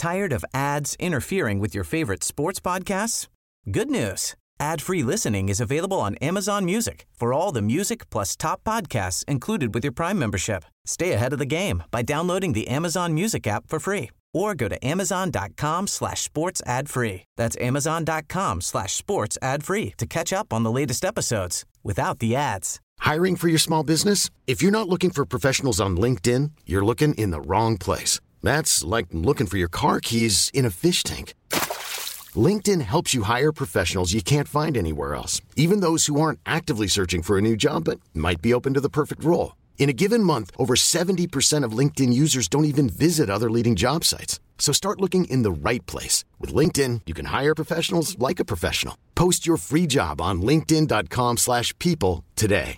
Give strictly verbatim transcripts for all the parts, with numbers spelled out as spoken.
Tired of ads interfering with your favorite sports podcasts? Good news. Ad-free listening is available on Amazon Music for all the music plus top podcasts included with your Prime membership. Stay ahead of the game by downloading the Amazon Music app for free or go to amazon.com slash sports ad free. That's amazon.com slash sports ad free to catch up on the latest episodes without the ads. Hiring for your small business? If you're not looking for professionals on LinkedIn, you're looking in the wrong place. That's like looking for your car keys in a fish tank. LinkedIn helps you hire professionals you can't find anywhere else, even those who aren't actively searching for a new job but might be open to the perfect role. In a given month, over seventy percent of LinkedIn users don't even visit other leading job sites. So start looking in the right place. With LinkedIn, you can hire professionals like a professional. Post your free job on linkedin.com slash people today.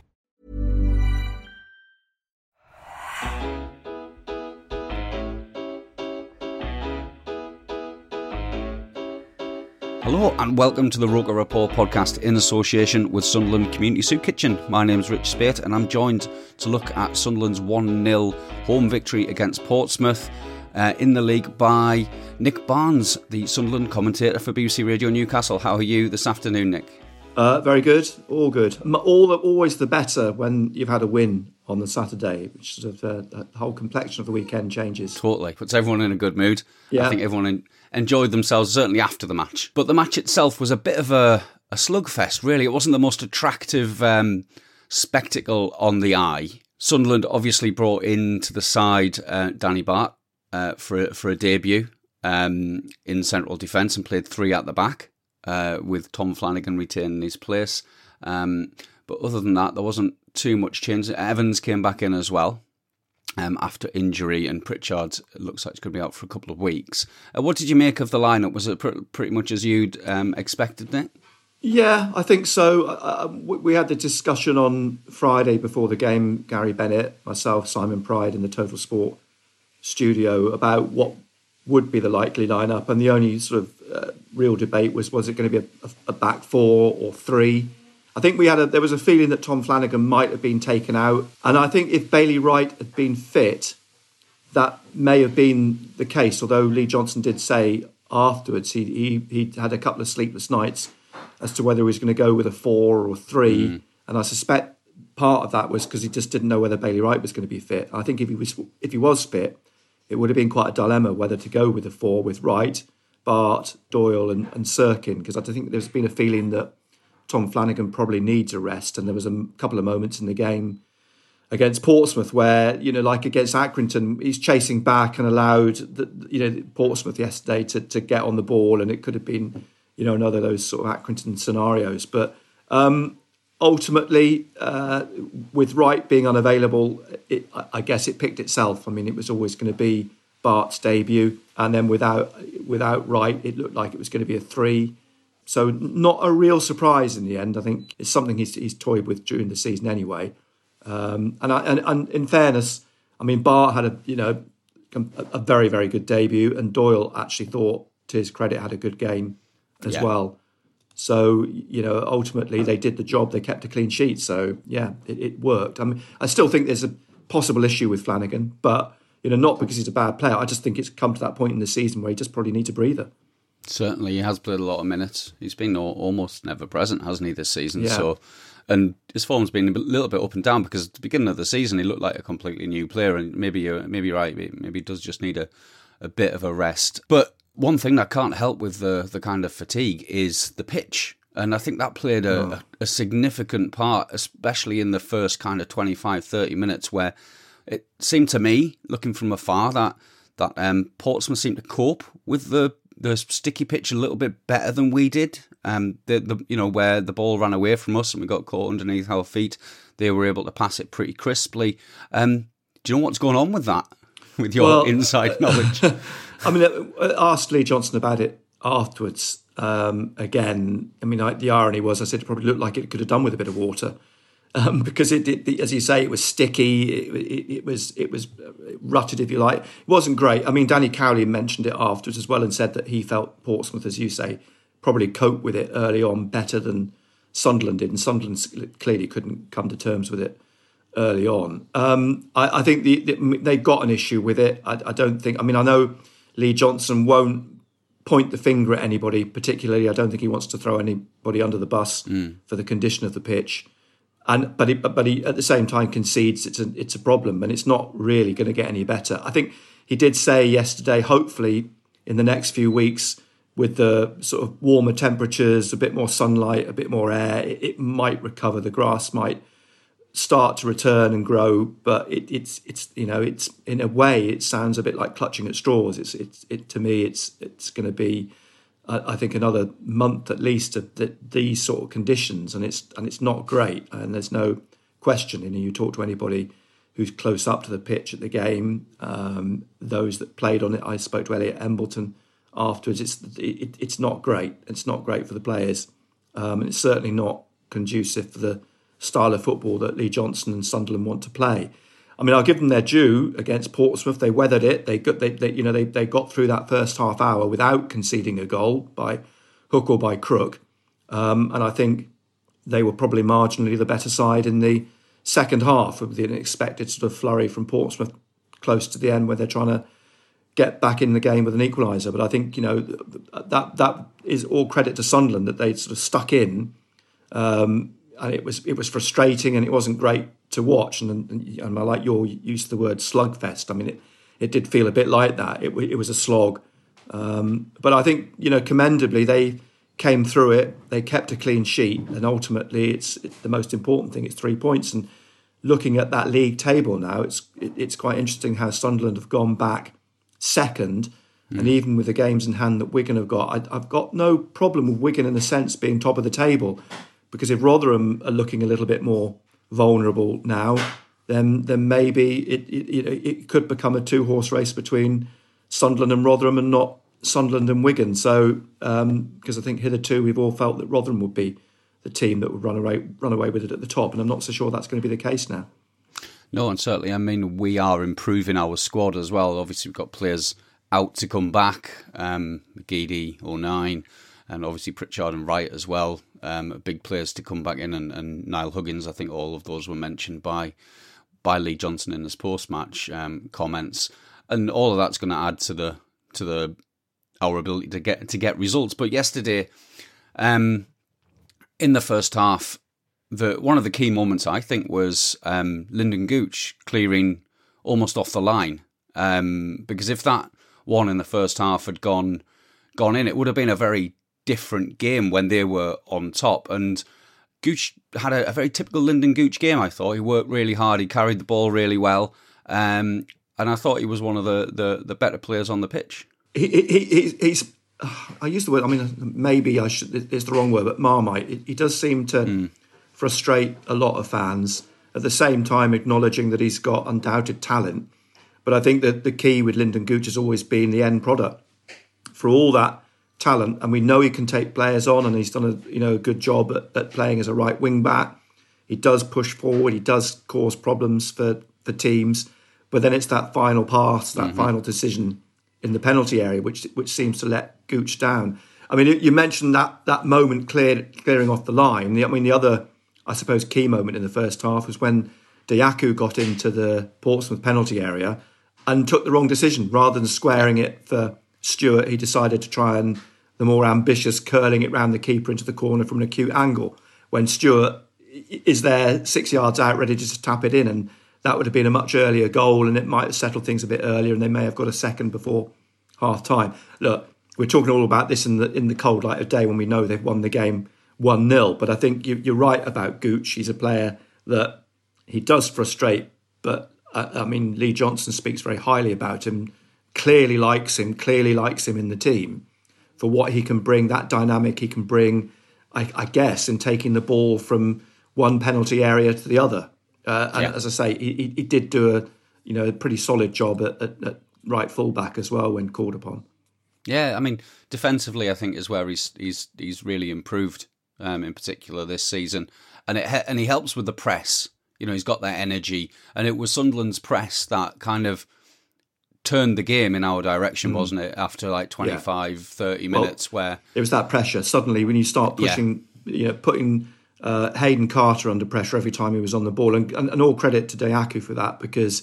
Hello and welcome to the Roker Report podcast in association with Sunderland Community Soup Kitchen. My name's Rich Spate and I'm joined to look at Sunderland's one nil home victory against Portsmouth uh, in the league by Nick Barnes, the Sunderland commentator for B B C Radio Newcastle. How are you this afternoon, Nick? Uh, very good, all good. All always the better when you've had a win on the Saturday, which sort of uh, the whole complexion of the weekend changes. Totally, puts everyone in a good mood. Yeah. I think everyone in, enjoyed themselves, certainly after the match. But the match itself was a bit of a, a slugfest, really. It wasn't the most attractive um, spectacle on the eye. Sunderland obviously brought into the side uh, Danny Batth uh, for, for a debut um, in central defence and played three at the back. Uh, with Tom Flanagan retaining his place. Um, but other than that, there wasn't too much change. Evans came back in as well um, after injury, and Pritchard looks like he's going to be out for a couple of weeks. Uh, what did you make of the lineup? Was it pr- pretty much as you'd um, expected, Nick? Yeah, I think so. Uh, we had the discussion on Friday before the game, Gary Bennett, myself, Simon Pride in the Total Sport studio, about what would be the likely lineup, and the only sort of uh, real debate was was it going to be a, a back four or three. I think we had a there was a feeling that Tom Flanagan might have been taken out, and I think if Bailey Wright had been fit, that may have been the case. Although Lee Johnson did say afterwards he he he had a couple of sleepless nights as to whether he was going to go with a four or three, mm. and I suspect part of that was because he just didn't know whether Bailey Wright was going to be fit. I think if he was if he was fit, it would have been quite a dilemma whether to go with the four with Wright, Bart, Doyle and, and Sirkin, because I think there's been a feeling that Tom Flanagan probably needs a rest. And there was a couple of moments in the game against Portsmouth where, you know, like against Accrington, he's chasing back and allowed, the, you know, Portsmouth yesterday to, to get on the ball, and it could have been, you know, another of those sort of Accrington scenarios. But um, ultimately, uh, with Wright being unavailable, it, I guess it picked itself. I mean, it was always going to be Bart's debut, and then without without Wright, it looked like it was going to be a three. So not a real surprise in the end. I think it's something he's, he's toyed with during the season anyway. Um, and, I, and and in fairness, I mean, Bart had a you know a, a very very good debut, and Doyle actually thought, to his credit, had a good game as yeah. well. So, you know, ultimately they did the job. They kept a clean sheet. So, yeah, it, it worked. I mean, I still think there's a possible issue with Flanagan, but, you know, not because he's a bad player. I just think it's come to that point in the season where he just probably needs a breather. Certainly, he has played a lot of minutes. He's been almost never present, hasn't he, this season? Yeah. So, and his form's been a little bit up and down because at the beginning of the season he looked like a completely new player, and maybe you're, maybe you're right, maybe he does just need a, a bit of a rest. But one thing that can't help with the the kind of fatigue is the pitch. And I think that played a, oh. a, a significant part, especially in the first kind of twenty-five, thirty minutes, where it seemed to me, looking from afar, that that um, Portsmouth seemed to cope with the, the sticky pitch a little bit better than we did. Um, the, the you know, where the ball ran away from us and we got caught underneath our feet, they were able to pass it pretty crisply. Um, do you know what's going on with that, with your well, inside knowledge? I mean, I asked Lee Johnson about it afterwards. Um, again, I mean, I, the irony was I said it probably looked like it could have done with a bit of water um, because it did, as you say, it was sticky. It, it, it was it was rutted, if you like. It wasn't great. I mean, Danny Cowley mentioned it afterwards as well and said that he felt Portsmouth, as you say, probably coped with it early on better than Sunderland did, and Sunderland clearly couldn't come to terms with it early on. Um, I, I think the, the, they've got an issue with it. I, I don't think. I mean, I know Lee Johnson won't point the finger at anybody particularly. I don't think he wants to throw anybody under the bus mm. for the condition of the pitch. And but he, but he at the same time concedes it's a it's a problem, and it's not really going to get any better. I think he did say yesterday, hopefully in the next few weeks, with the sort of warmer temperatures, a bit more sunlight, a bit more air, it, it might recover. The grass might start to return and grow, but it, it's it's you know it's in a way it sounds a bit like clutching at straws. It's it's it to me it's it's going to be I, I think another month at least of the, these sort of conditions, and it's and it's not great. And there's no question. You know, you talk to anybody who's close up to the pitch at the game, um, those that played on it. I spoke to Elliot Embleton afterwards. It's it, it's not great. It's not great for the players, um, and it's certainly not conducive for the style of football that Lee Johnson and Sunderland want to play. I mean, I'll give them their due against Portsmouth. They weathered it. They got, they, they you know, they they got through that first half hour without conceding a goal by hook or by crook. Um, and I think they were probably marginally the better side in the second half, with the unexpected sort of flurry from Portsmouth close to the end, where they're trying to get back in the game with an equaliser. But I think, you know, that that is all credit to Sunderland that they sort of stuck in. Um, And it was it was frustrating, and it wasn't great to watch. And, and, and I like your use of the word slugfest. I mean, it, it did feel a bit like that. It, it was a slog. Um, but I think, you know, commendably, they came through it. They kept a clean sheet. And ultimately, it's, it's the most important thing. It's three points. And looking at that league table now, it's it, it's quite interesting how Sunderland have gone back second. Mm. And even with the games in hand that Wigan have got, I, I've got no problem with Wigan in a sense being top of the table. Because if Rotherham are looking a little bit more vulnerable now, then then maybe it it, it could become a two-horse race between Sunderland and Rotherham, and not Sunderland and Wigan. So, because um, I think hitherto we've all felt that Rotherham would be the team that would run away run away with it at the top, and I'm not so sure that's going to be the case now. No, and certainly, I mean, we are improving our squad as well. Obviously, we've got players out to come back, um, Gidi, O'Nien, and obviously Pritchard and Wright as well. Um, big players to come back in, and, and Niall Huggins. I think all of those were mentioned by by Lee Johnson in his post-match um, comments, and all of that's going to add to the to the our ability to get to get results. But yesterday, um, in the first half, the one of the key moments I think was um, Lyndon Gooch clearing almost off the line, um, because if that one in the first half had gone gone in, it would have been a very different game when they were on top. And Gooch had a, a very typical Lyndon Gooch game, I thought. He worked really hard, he carried the ball really well, um, and I thought he was one of the, the, the better players on the pitch. He, he, he, he's, I use the word, I mean, maybe I should, it's the wrong word, but Marmite. He does seem to mm. frustrate a lot of fans, at the same time acknowledging that he's got undoubted talent. But I think that the key with Lyndon Gooch has always been the end product. For all that talent, and we know he can take players on, and he's done a you know a good job at, at playing as a right wing back. He does push forward, he does cause problems for, for teams, but then it's that final pass, that mm-hmm. final decision in the penalty area, which which seems to let Gooch down. I mean, you mentioned that that moment cleared, clearing off the line. I mean, the other, I suppose, key moment in the first half was when Dayaku got into the Portsmouth penalty area and took the wrong decision. Rather than squaring it for Stewart, he decided to try and the more ambitious curling it round the keeper into the corner from an acute angle, when Stewart is there six yards out ready to just tap it in, and that would have been a much earlier goal, and it might have settled things a bit earlier, and they may have got a second before half time. Look, we're talking all about this in the in the cold light of day when we know they've won the game one nil, but I think you, you're right about Gooch. He's a player that he does frustrate, but uh, I mean, Lee Johnson speaks very highly about him, clearly likes him, clearly likes him in the team for what he can bring, that dynamic he can bring, I, I guess, in taking the ball from one penalty area to the other. Uh, and yeah. as I say, he, he did do a you know a pretty solid job at, at, at right fullback as well when called upon. Yeah, I mean, defensively, I think is where he's he's he's really improved, um, in particular this season, and it and he helps with the press. You know, he's got that energy, and it was Sunderland's press that kind of turned the game in our direction, mm-hmm. wasn't it? After like twenty-five, yeah. thirty minutes, well, where it was that pressure. Suddenly, when you start pushing, yeah. you know, putting uh, Hayden Carter under pressure every time he was on the ball, and, and, and all credit to Dayaku for that, because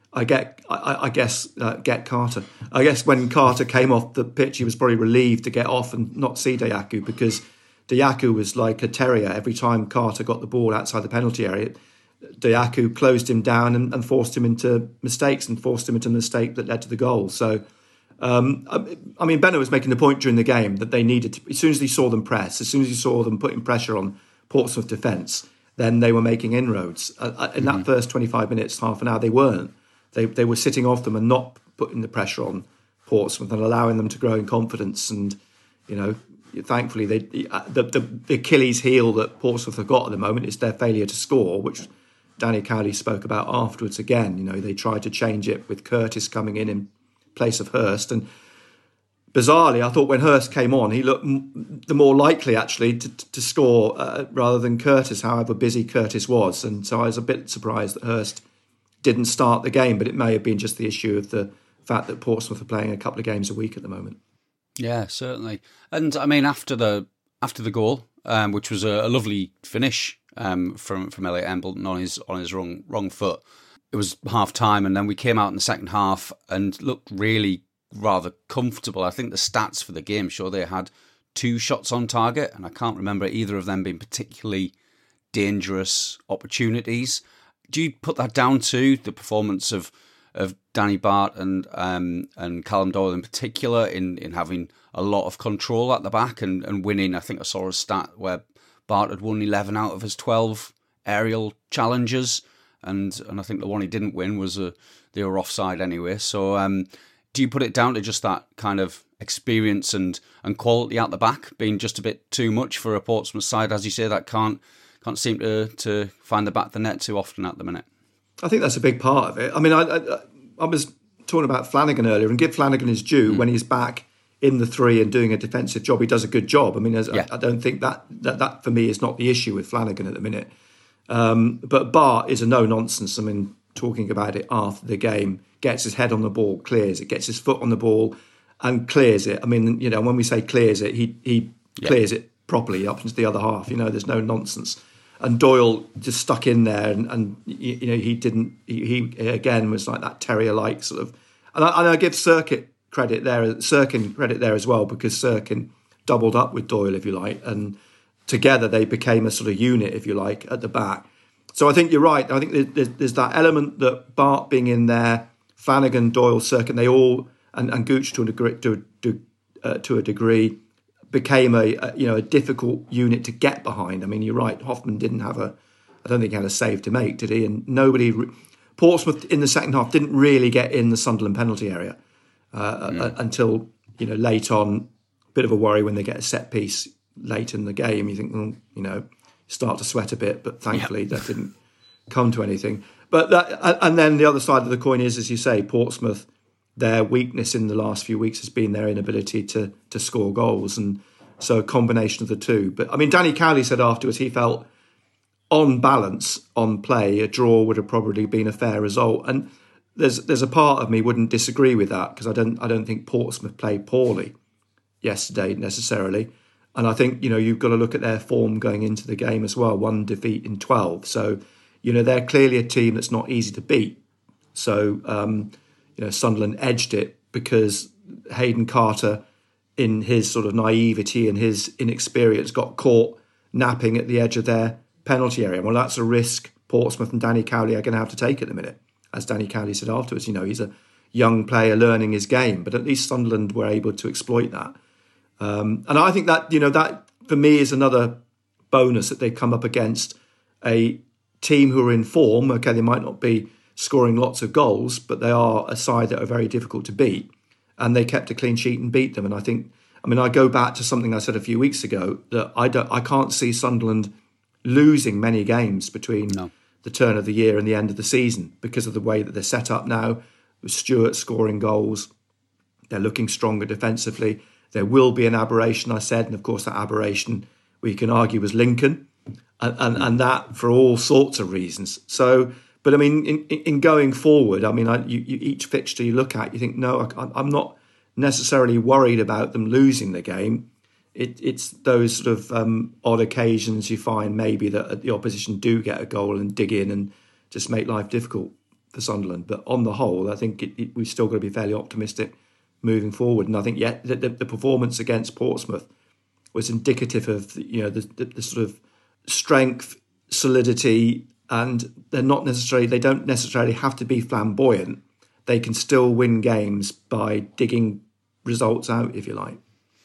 I get, I, I guess, uh, get Carter. I guess when Carter came off the pitch, he was probably relieved to get off and not see Dayaku, because Dayaku was like a terrier. Every time Carter got the ball outside the penalty area, Dayaku closed him down and, and forced him into mistakes and forced him into a mistake that led to the goal. So, um, I mean, Bennett was making the point during the game that they needed to, as soon as he saw them press, as soon as he saw them putting pressure on Portsmouth defence, then they were making inroads. Uh, in mm-hmm. that first twenty-five minutes, half an hour, they weren't. They they were sitting off them and not putting the pressure on Portsmouth and allowing them to grow in confidence. And, you know, thankfully, they, the, the, the Achilles heel that Portsmouth have got at the moment is their failure to score, which Danny Cowley spoke about afterwards again. You know, they tried to change it with Curtis coming in in place of Hurst. And bizarrely, I thought when Hurst came on, he looked m- the more likely, actually, to, to score uh, rather than Curtis, however busy Curtis was. And so I was a bit surprised that Hurst didn't start the game, but it may have been just the issue of the fact that Portsmouth are playing a couple of games a week at the moment. Yeah, certainly. And I mean, after the after the goal, um, which was a, a lovely finish um, from from Elliot Embleton on his on his wrong wrong foot, it was half time, and then we came out in the second half and looked really rather comfortable. I think the stats for the game show they had two shots on target, and I can't remember either of them being particularly dangerous opportunities. Do you put that down to the performance of of Danny Batth and um, and Callum Doyle in particular in, in having a lot of control at the back and, and winning? I think I saw a stat where Batth had won eleven out of his twelve aerial challenges, and, and I think the one he didn't win was a, they were offside anyway. So um, do you put it down to just that kind of experience and, and quality at the back being just a bit too much for a Portsmouth side, as you say, that can't can't seem to to find the back of the net too often at the minute? I think that's a big part of it. I mean, I, I, I was talking about Flanagan earlier, and give Flanagan his due. Mm. When he's back in the three and doing a defensive job, he does a good job. I mean, yeah. I, I don't think that, that that for me is not the issue with Flanagan at the minute. Um, but Batth is a no-nonsense. I mean, talking about it after the game, gets his head on the ball, clears it, gets his foot on the ball and clears it. I mean, you know, when we say clears it, he, he yeah. clears it properly up into the other half. You know, there's no nonsense. And Doyle just stuck in there, and, and you know he didn't. He, he again was like that terrier-like sort of. And I, and I give Circuit credit there, Sirkin credit there as well, because Sirkin doubled up with Doyle, if you like, and together they became a sort of unit, if you like, at the back. So I think you're right. I think there's, there's that element that Batth being in there, Flanagan, Doyle, Sirkin, they all, and, and Gooch to a degree, to, to, uh, to a degree. became a, a you know a difficult unit to get behind. I mean, you're right. Hoffman didn't have a, I don't think he had a save to make, did he? And nobody, Portsmouth in the second half didn't really get in the Sunderland penalty area uh, yeah. uh, until you know late on. Bit of a worry when they get a set piece late in the game. You think, well, you know, start to sweat a bit, but thankfully yeah. that didn't come to anything. But that, and then the other side of the coin is, as you say, Portsmouth. Their weakness in the last few weeks has been their inability to to score goals, and so a combination of the two. But I mean, Danny Cowley said afterwards he felt, on balance, on play, a draw would have probably been a fair result. And there's there's a part of me wouldn't disagree with that, because I don't I don't think Portsmouth played poorly yesterday necessarily, and I think you know you've got to look at their form going into the game as well. One defeat in twelve, so you know they're clearly a team that's not easy to beat. So. Um, You know, Sunderland edged it because Hayden Carter, in his sort of naivety and his inexperience, got caught napping at the edge of their penalty area. Well, that's a risk Portsmouth and Danny Cowley are going to have to take at the minute. As Danny Cowley said afterwards, you know, he's a young player learning his game, but at least Sunderland were able to exploit that. Um, and I think that, you know, that for me is another bonus that they've come up against a team who are in form. Okay, they might not be scoring lots of goals, but they are a side that are very difficult to beat, and they kept a clean sheet and beat them. And I think, I mean, I go back to something I said a few weeks ago that I don't, I can't see Sunderland losing many games between no. the turn of the year and the end of the season because of the way that they're set up now, with Stewart scoring goals. They're looking stronger defensively. There will be an aberration, I said, and of course that aberration we can argue was Lincoln, and and, and that for all sorts of reasons. So. But I mean, in, in going forward, I mean, I, you, you, each fixture you look at, you think, no, I, I'm not necessarily worried about them losing the game. It, it's those sort of um, odd occasions you find maybe that the opposition do get a goal and dig in and just make life difficult. for Sunderland. But on the whole, I think it, it, we've still got to be fairly optimistic moving forward. And I think yet the, the, the performance against Portsmouth was indicative of you know the, the, the sort of strength, solidity, and they're not necessarily they don't necessarily have to be flamboyant. They can still win games by digging results out, if you like.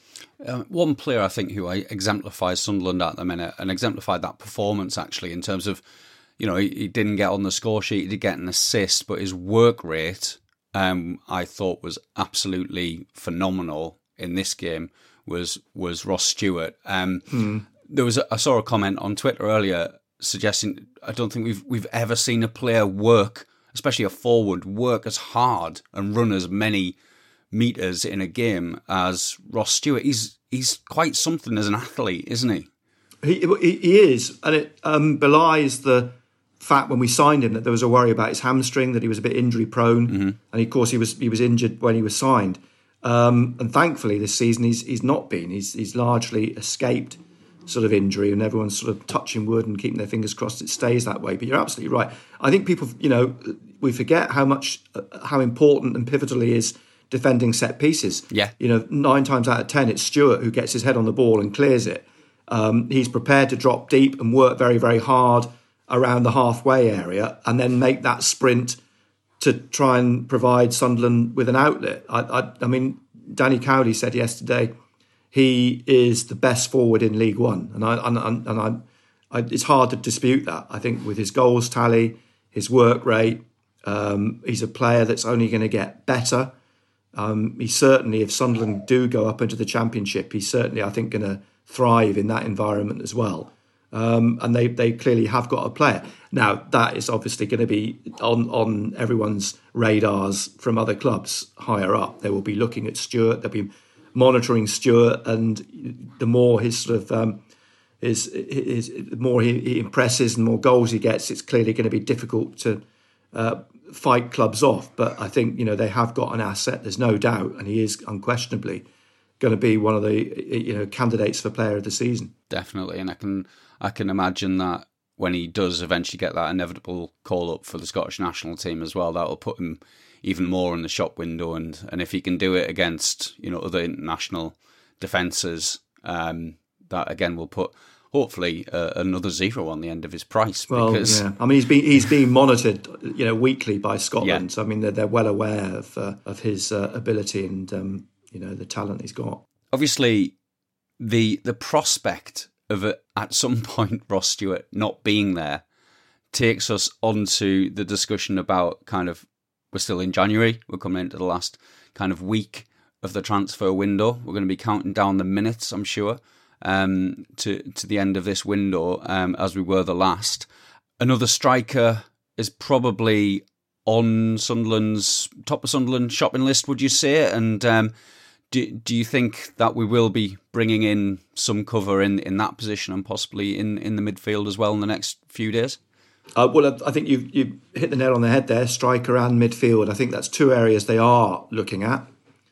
Uh, one player I think who exemplifies Sunderland at the minute and exemplified that performance actually in terms of, you know, he, he didn't get on the score sheet, he did get an assist, but his work rate um, I thought was absolutely phenomenal in this game was was Ross Stewart. Um, hmm. There was a, I saw a comment on Twitter earlier suggesting I don't think we've we've ever seen a player work, especially a forward, work as hard and run as many meters in a game as Ross Stewart. He's he's quite something as an athlete, isn't he? He he, he is, and it um, belies the fact when we signed him that there was a worry about his hamstring, that he was a bit injury prone, mm-hmm. and of course he was he was injured when he was signed. Um, and thankfully this season he's he's not been. He's he's largely escaped sort of injury, and everyone's sort of touching wood and keeping their fingers crossed it stays that way. But you're absolutely right. I think people, you know, we forget how much uh, how important and pivotal he is defending set pieces. Yeah. You know, nine times out of ten, it's Stewart who gets his head on the ball and clears it. Um, he's prepared to drop deep and work very, very hard around the halfway area and then make that sprint to try and provide Sunderland with an outlet. I, I, I mean, Danny Cowley said yesterday he is the best forward in League One. And, I, and, and I, I, it's hard to dispute that. I think with his goals tally, his work rate, um, he's a player that's only going to get better. Um, he certainly, if Sunderland do go up into the Championship, he's certainly, I think, going to thrive in that environment as well. Um, and they they clearly have got a player. Now, that is obviously going to be on, on everyone's radars from other clubs higher up. They will be looking at Stewart, they'll be monitoring Stewart, and the more his sort of um, his, his the more he, he impresses and more goals he gets, it's clearly going to be difficult to uh, fight clubs off. But I think, you know, they have got an asset, there's no doubt, and he is unquestionably going to be one of the, you know, candidates for player of the season. Definitely, and I can I can imagine that when he does eventually get that inevitable call up for the Scottish national team as well, that'll put him even more in the shop window, and, and if he can do it against, you know, other international defences, um, that again will put hopefully uh, another zero on the end of his price. Because well, yeah. I mean, he's being he's being monitored, you know, weekly by Scotland. Yeah. So I mean, they're they're well aware of uh, of his uh, ability and um, you know, the talent he's got. Obviously, the the prospect of it at some point Ross Stewart not being there takes us onto the discussion about kind of, we're still in January, we're coming into the last kind of week of the transfer window. We're going to be counting down the minutes, I'm sure, um, to to the end of this window, um, as we were the last. Another striker is probably on Sunderland's top of Sunderland shopping list, would you say? And um, do do you think that we will be bringing in some cover in, in that position and possibly in, in the midfield as well in the next few days? Uh, well, I think you you hit the nail on the head there, striker and midfield. I think that's two areas they are looking at.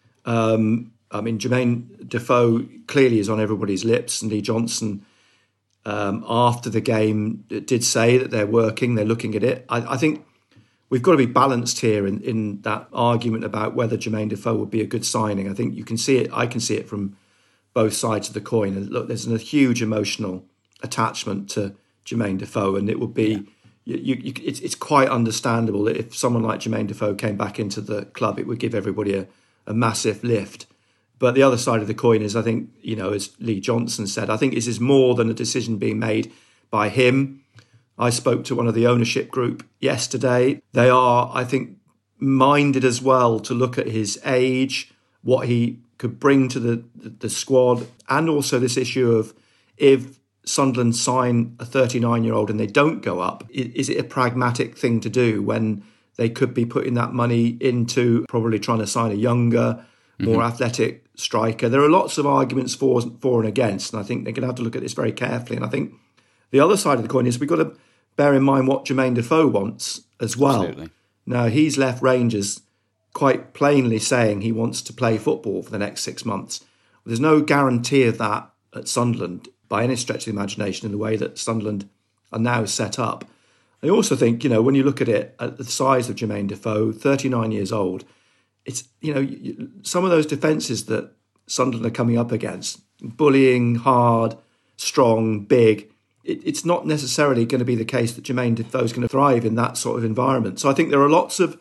Um, I mean, Jermaine Defoe clearly is on everybody's lips, and Lee Johnson, um, after the game, did say that they're working, they're looking at it. I, I think we've got to be balanced here in, in that argument about whether Jermaine Defoe would be a good signing. I think you can see it, I can see it from both sides of the coin. And look, there's a huge emotional attachment to Jermaine Defoe, and it would be... Yeah. You, you, it's, it's quite understandable that if someone like Jermaine Defoe came back into the club, it would give everybody a, a massive lift. But the other side of the coin is, I think, you know, as Lee Johnson said, I think this is more than a decision being made by him. I spoke to one of the ownership group yesterday. They are, I think, minded as well to look at his age, what he could bring to the, the, the squad, and also this issue of if Sunderland sign a thirty-nine-year-old and they don't go up, is it a pragmatic thing to do when they could be putting that money into probably trying to sign a younger, more mm-hmm. athletic striker? There are lots of arguments for, for and against, and I think they're going to have to look at this very carefully. And I think the other side of the coin is we've got to bear in mind what Jermaine Defoe wants as well. Absolutely. Now, he's left Rangers quite plainly saying he wants to play football for the next six months. There's no guarantee of that at Sunderland by any stretch of the imagination in the way that Sunderland are now set up. I also think, you know, when you look at it, at the size of Jermaine Defoe, thirty-nine years old, it's, you know, some of those defences that Sunderland are coming up against, bullying, hard, strong, big, it, it's not necessarily going to be the case that Jermaine Defoe is going to thrive in that sort of environment. So I think there are lots of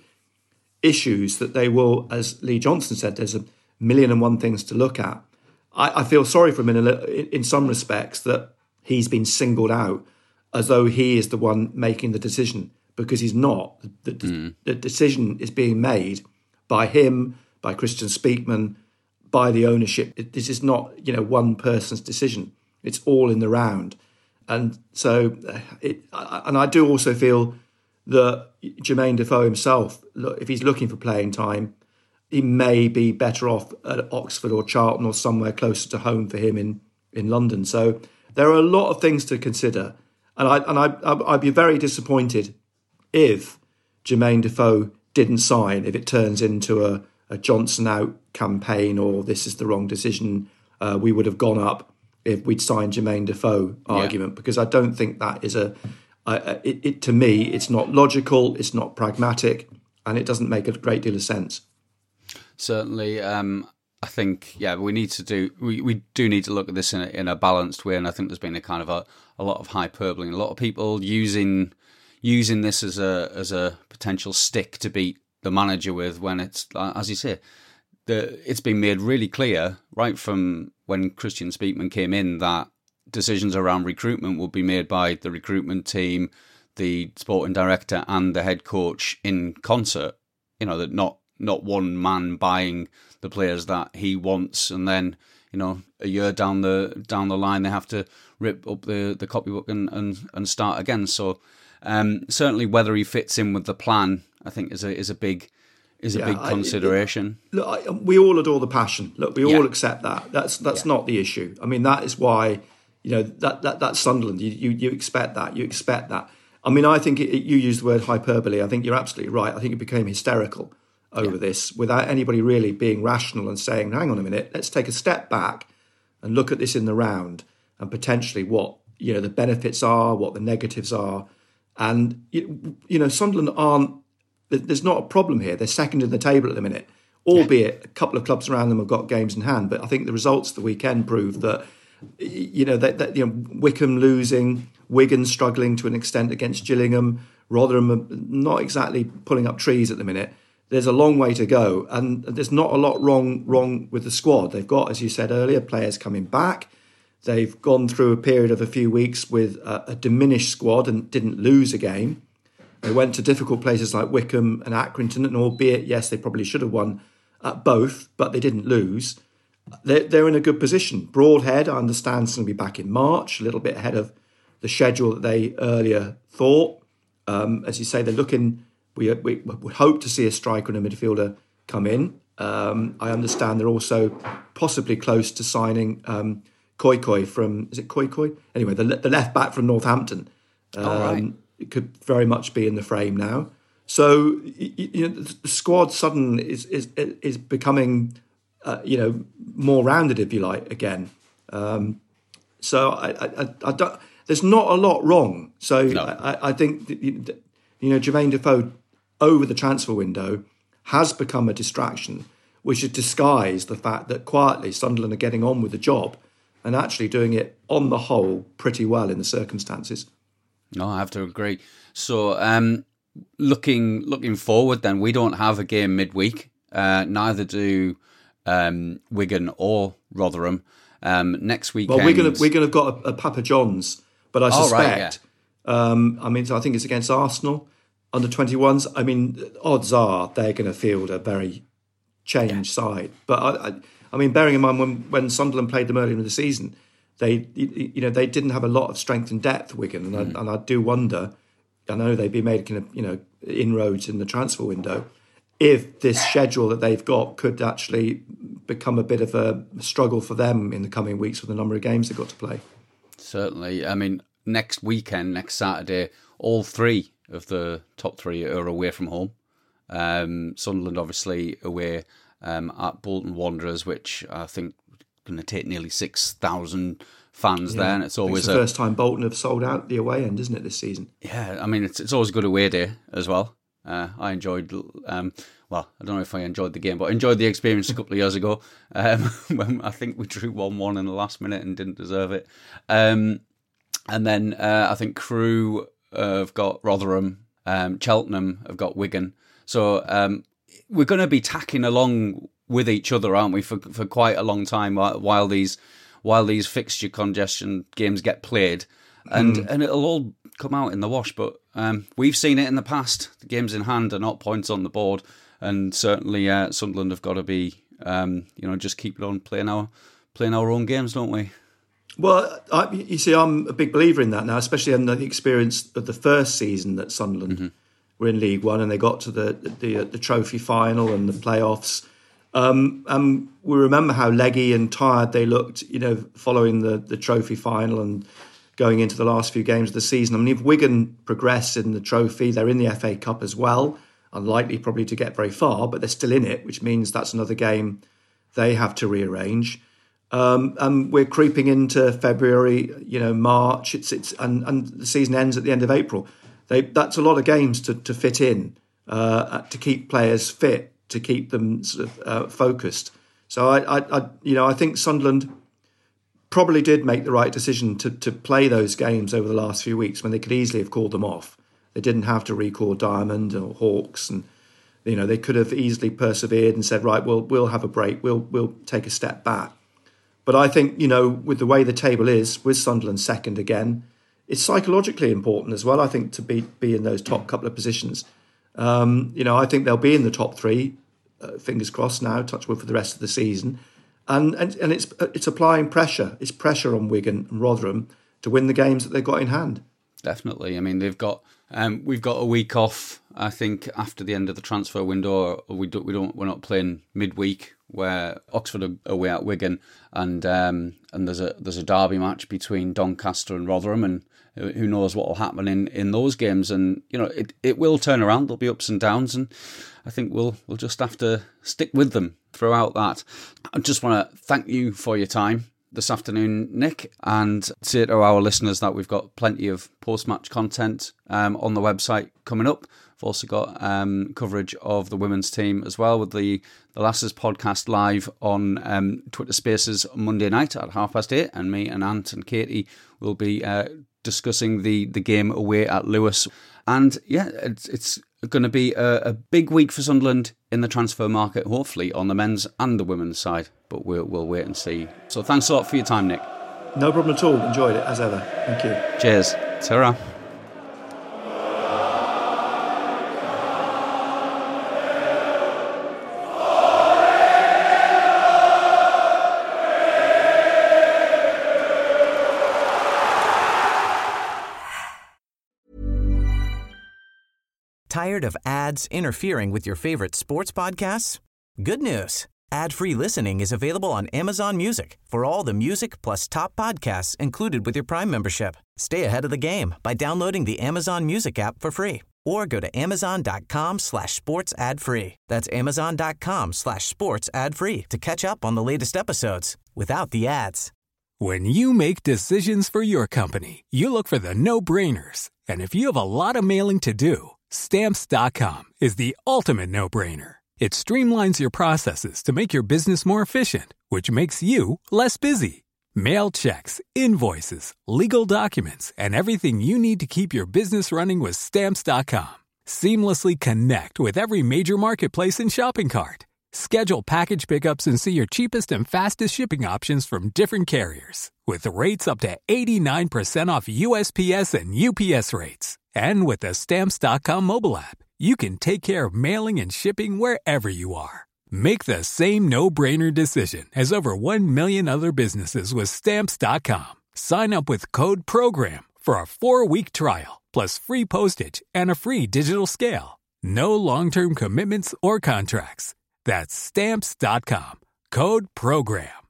issues that they will, as Lee Johnson said, there's a million and one things to look at. I, I feel sorry for him in, a, in some respects that he's been singled out as though he is the one making the decision, because he's not. The, mm. the decision is being made by him, by Christian Speakman, by the ownership. It, this is not, you know, one person's decision. It's all in the round. And so, it, and I do also feel that Jermaine Defoe himself, look, if he's looking for playing time, he may be better off at Oxford or Charlton or somewhere closer to home for him in, in London. So there are a lot of things to consider. And, I, and I, I'd be very disappointed if Jermaine Defoe didn't sign, if it turns into a, a Johnson out campaign or this is the wrong decision, uh, we would have gone up if we'd signed Jermaine Defoe argument, yeah. because I don't think that is a, a it, it, to me, it's not logical, it's not pragmatic, and it doesn't make a great deal of sense. Certainly, um, I think, yeah, we need to do, we, we do need to look at this in a, in a balanced way, and I think there's been a kind of a, a lot of hyperbole, and a lot of people using using this as a as a potential stick to beat the manager with, when it's, as you say, the, it's been made really clear right from when Christian Speakman came in that decisions around recruitment will be made by the recruitment team, the sporting director and the head coach in concert. You know, that not not one man buying the players that he wants, and then, you know, a year down the down the line they have to rip up the, the copybook and, and, and start again. So um, certainly whether he fits in with the plan, I think, is a is a big is a yeah, big consideration. I, look, I, we all adore the passion. Look, we yeah. all accept that. That's that's yeah. not the issue. I mean, that is why, you know, that, that that's Sunderland. You, you you expect that. You expect that. I mean, I think it, you used the word hyperbole. I think you're absolutely right. I think it became hysterical over yeah. this without anybody really being rational and saying, hang on a minute, let's take a step back and look at this in the round and potentially what, you know, the benefits are, what the negatives are. And, you, you know, Sunderland aren't, there's not a problem here. They're second in the table at the minute, albeit yeah. a couple of clubs around them have got games in hand. But I think the results of the weekend prove that, you know, that, that you know, Wickham losing, Wigan struggling to an extent against Gillingham, Rotherham not exactly pulling up trees at the minute. There's a long way to go, and there's not a lot wrong wrong with the squad. They've got, as you said earlier, players coming back. They've gone through a period of a few weeks with a, a diminished squad and didn't lose a game. They went to difficult places like Wickham and Accrington, and albeit, yes, they probably should have won at both, but they didn't lose. They're, they're in a good position. Broadhead, I understand, is going to be back in March, a little bit ahead of the schedule that they earlier thought. Um, as you say, they're looking... We, we would hope to see a striker and a midfielder come in. Um, I understand they're also possibly close to signing um, Koi Koi from, is it Koi Koi? Anyway, the, the left back from Northampton. Um, oh, right. It could very much be in the frame now. So, you, you know, the squad suddenly is is is becoming, uh, you know, more rounded, if you like, again. Um, so I, I, I don't. There's not a lot wrong. So no. I, I think that, you know, Jermaine Defoe, over the transfer window, has become a distraction, which has disguised the fact that quietly Sunderland are getting on with the job and actually doing it, on the whole, pretty well in the circumstances. No, I have to agree. So, um, looking looking forward, then, we don't have a game midweek. Uh, neither do um, Wigan or Rotherham. Um, next weekend... Well, Wigan have, Wigan have got a, a Papa John's, but I suspect... Oh, right, yeah. um, I mean, I think it's against Arsenal. Under twenty-ones, I mean, odds are they're going to field a very changed yeah. side. But I, I, I mean, bearing in mind when, when Sunderland played them earlier in the season, they, you know, they didn't have a lot of strength and depth, Wigan, and, mm. I, and I do wonder. I know they've been making, you know, inroads in the transfer window. If this schedule that they've got could actually become a bit of a struggle for them in the coming weeks with the number of games they've got to play. Certainly, I mean, next weekend, next Saturday, all three of the top three are away from home. Um, Sunderland obviously away um, at Bolton Wanderers, which I think going to take nearly six thousand fans yeah. there, and it's always it's the a, first time Bolton have sold out the away end, isn't it, this season? Yeah, I mean, it's it's always a good away day as well. Uh, I enjoyed, um, well, I don't know if I enjoyed the game, but I enjoyed the experience a couple of years ago um, when I think we drew one one in the last minute and didn't deserve it. Um, and then uh, I think Crewe uh, have got Rotherham, um, Cheltenham have got Wigan. So um, we're going to be tacking along with each other, aren't we, for for quite a long time while, while these while these fixture congestion games get played, and mm. and it'll all come out in the wash. But um, we've seen it in the past. The games in hand are not points on the board, and certainly uh, Sunderland have got to be, um, you know, just keep on playing our playing our own games, don't we? Well, I, you see, I'm a big believer in that now, especially in the experience of the first season that Sunderland mm-hmm. were in League One, and they got to the the, the trophy final and the playoffs. Um, and we remember how leggy and tired they looked, you know, following the, the trophy final and going into the last few games of the season. I mean, if Wigan progress in the trophy, they're in the F A Cup as well. Unlikely probably to get very far, but they're still in it, which means that's another game they have to rearrange. Um, and we're creeping into February, you know, March. It's it's and, and the season ends at the end of April. They that's a lot of games to to fit in uh, to keep players fit, to keep them sort of uh, focused. So I, I, I, you know, I think Sunderland probably did make the right decision to to play those games over the last few weeks when they could easily have called them off. They didn't have to recall Diamond or Hawks, and you know they could have easily persevered and said, right, well, we'll have a break, we'll we'll take a step back. But I think, you know, with the way the table is, with Sunderland second again, it's psychologically important as well, I think, to be be in those top couple of positions. Um, you know, I think they'll be in the top three, uh, fingers crossed now, touch wood, for the rest of the season. And and, and it's it's applying pressure. It's pressure on Wigan and Rotherham to win the games that they've got in hand. Definitely. I mean, they've got um, we've got a week off, I think, after the end of the transfer window. We don't we don't we're not playing midweek, where Oxford are away at Wigan, and um, and there's a there's a derby match between Doncaster and Rotherham, and who knows what will happen in, in those games. And you know, it, it will turn around. There'll be ups and downs, and I think we'll we'll just have to stick with them throughout that. I just want to thank you for your time this afternoon, Nick, and say to our listeners that we've got plenty of post-match content um, on the website coming up. We've also got um, coverage of the women's team as well, with the, the Lasses podcast live on um, Twitter Spaces Monday night at half past eight, and me and Ant and Katie will be uh, discussing the, the game away at Lewis. And yeah, it's, it's going to be a, a big week for Sunderland in the transfer market, hopefully on the men's and the women's side, but we'll, we'll wait and see. So thanks a lot for your time, Nick. No problem at all. Enjoyed it, as ever. Thank you. Cheers. Ta-ra. Tired of ads interfering with your favorite sports podcasts? Good news. Ad-free listening is available on Amazon Music for all the music plus top podcasts included with your Prime membership. Stay ahead of the game by downloading the Amazon Music app for free, or go to amazon.com slash sports ad free. That's amazon.com slash sports ad free to catch up on the latest episodes without the ads. When you make decisions for your company, you look for the no-brainers. And if you have a lot of mailing to do, Stamps dot com is the ultimate no-brainer. It streamlines your processes to make your business more efficient, which makes you less busy. Mail checks, invoices, legal documents, and everything you need to keep your business running with Stamps dot com. Seamlessly connect with every major marketplace and shopping cart. Schedule package pickups and see your cheapest and fastest shipping options from different carriers, with rates up to eighty-nine percent off U S P S and U P S rates. And with the Stamps dot com mobile app, you can take care of mailing and shipping wherever you are. Make the same no-brainer decision as over one million other businesses with Stamps dot com. Sign up with code PROGRAM for a four-week trial, plus free postage and a free digital scale. No long-term commitments or contracts. That's Stamps dot com. Code PROGRAM.